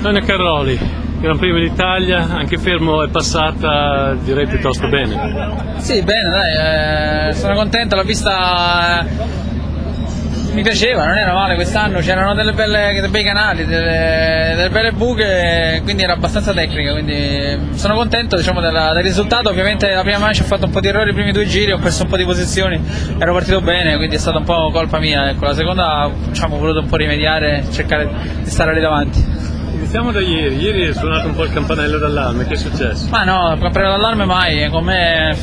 Antonio Carroli, Gran Premio d'Italia, anche fermo è passata direi piuttosto bene. Sì, bene, dai, sono contento, l'ho vista, mi piaceva, non era male quest'anno, c'erano dei bei canali, delle belle buche, quindi era abbastanza tecnica, quindi sono contento, diciamo, del risultato. Ovviamente la prima manche ho fatto un po' di errori, i primi due giri ho perso un po' di posizioni, ero partito bene, quindi è stata un po' colpa mia, ecco. La seconda, diciamo, ho voluto un po' rimediare, cercare di stare lì davanti. Iniziamo da ieri è suonato un po' il campanello d'allarme, che è successo? Ma no, il campanello d'allarme mai, con me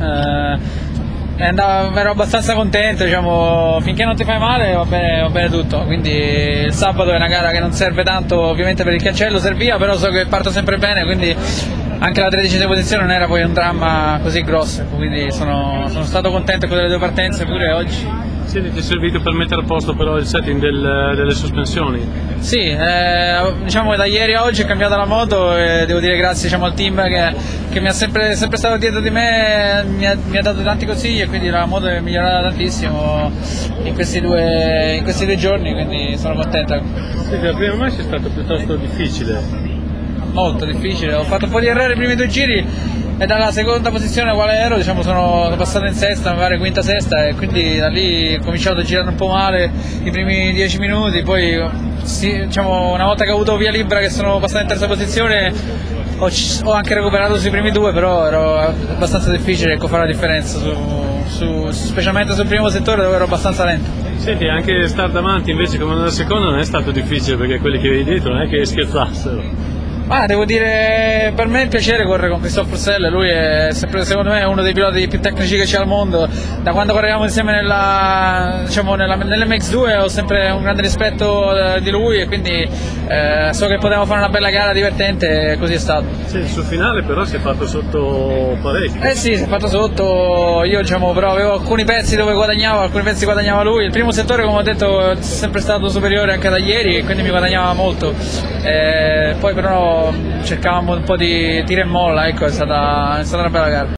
ero abbastanza contento, diciamo, finché non ti fai male va bene tutto, quindi il sabato è una gara che non serve tanto ovviamente per il cancello, serviva, però so che parto sempre bene, quindi anche la 13ª posizione non era poi un dramma così grosso, quindi sono stato contento con le due partenze pure oggi. Sì, ti è servito per mettere a posto però il setting delle sospensioni? Sì, diciamo che da ieri a oggi è cambiata la moto e devo dire grazie, diciamo, al team che mi ha sempre stato dietro di me, mi ha dato tanti consigli e quindi la moto è migliorata tantissimo in questi due giorni, quindi sono contento. Sì, la prima manche è stata piuttosto difficile. Molto difficile, ho fatto un po' di errori i primi due giri e dalla seconda posizione quale ero, diciamo, sono passato in sesta, magari quinta, sesta, e quindi da lì ho cominciato a girare un po' male i primi 10 minuti, poi sì, diciamo, una volta che ho avuto via libera che sono passato in terza posizione ho anche recuperato sui primi due, però ero abbastanza difficile, ecco, fare la differenza, specialmente sul primo settore dove ero abbastanza lento. Senti, anche stare davanti invece come nella seconda non è stato difficile perché quelli che vedi dietro non è che scherzassero. Devo dire, per me è un piacere correre con Christophe Purcell, lui è sempre, secondo me, uno dei piloti più tecnici che c'è al mondo. Da quando corriamo insieme nell'MX2 ho sempre un grande rispetto di lui e quindi so che potevamo fare una bella gara divertente e così è stato. Sì, sul finale però si è fatto sotto parecchio. Sì, si è fatto sotto, io, diciamo, però avevo alcuni pezzi dove guadagnavo, alcuni pezzi guadagnava lui. Il primo settore, come ho detto, è sempre stato superiore anche da ieri e quindi mi guadagnava molto. Poi però cercavamo un po' di tira e molla, ecco, è stata una bella gara.